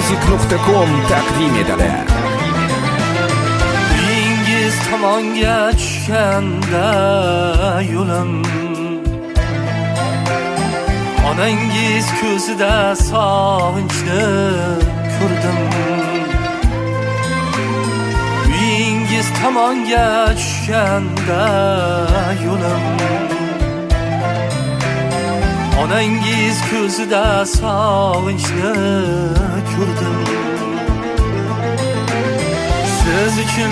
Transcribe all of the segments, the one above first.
Music.com taqdim etadi. Uyingiz tomonga tushganda yo'lim, onangiz ko'zida sog'inchni ko'rdim. Uyingiz tomonga tushganda yo'lim, onangiz ko'zida sog'inchni ko'rdim. Siz uchun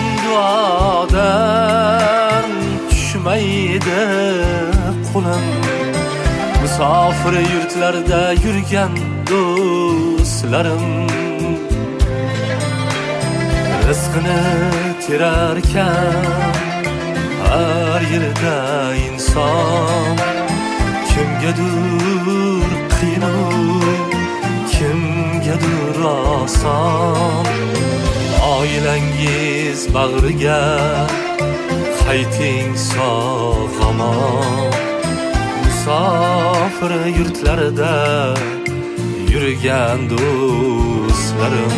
duodan tushmaydi qo'lim. Musofir yurtlarda yurgan do'stlarim rizqini terarkan har yerda inson. Kimgadir qiyin, kimgadir oson. Oilangiz bag'riga qayting sog'-omon. Musofir yurtlarda yurgan do'stlarim,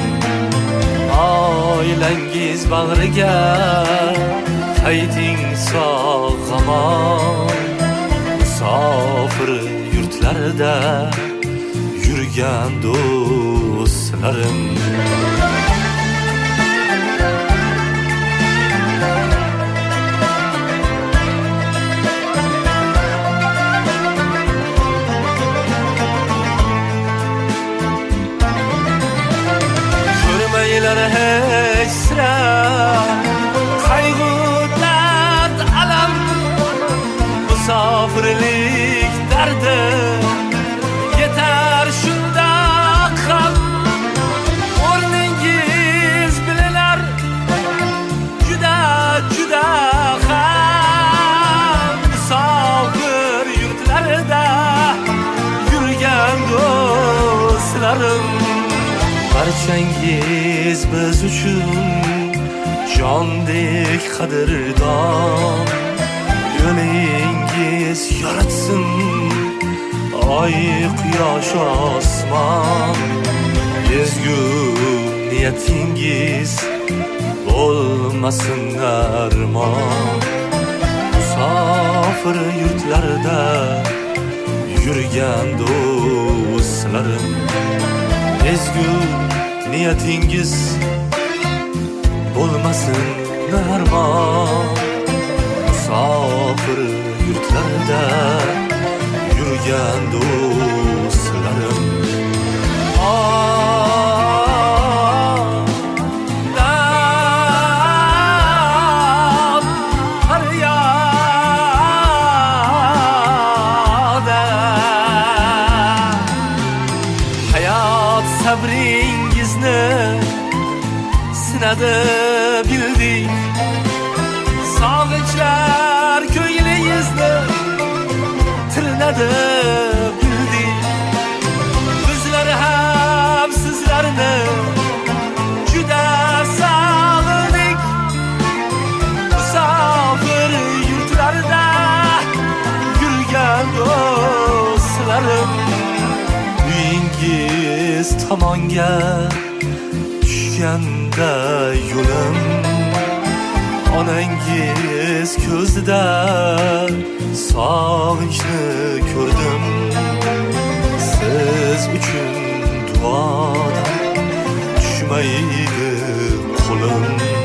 oilangiz bag'riga qayting sog'-omon. Musofir yurtlarda yurgan do'stlarim. Ko'rmaylar hech sira qayg'u, dard, alam. Musofirlik dardi yetar shundoq ham. O'rningiz bilinar juda juda ham. Musofir yurtlarida yurgan do'stlarim, barchangiz biz uchun jondek qadrdon. Yo'lingiz yoritsin oy, quyosh, osmon. Ezgu niyatingiz bo'lmasin armon. Musofir yurtlarda yurgan do'stlarim, ezgu niyatingiz bo'lmasin armon. Musofir yurtlarda yurgan do'stlarim, dard, faryoda. Hayot sabringizni sinadi bildik. Sog'inchlar ko'nglingizni tirnadi bildik. Bizlar ham sizlarni juda sog'indik. Musofir yurtlarda yurgan do'stlarim, uyingiz tomonga tushganda yo'lim, onangiz ko'zida sog'inchni ko'rdim. Siz uchun duodan tushmaydi qo'lim.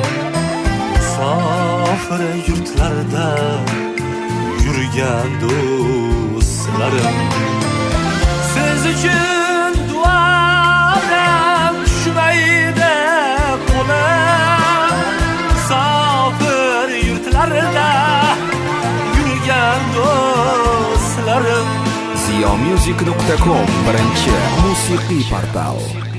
Musofir yurtlarda yurgan do'stlarim, siz uchun duodan tushmaydi qo'lim. Musofir yurtlarda yurgan do'stlarim. Music.com birinchi musiqiy portal.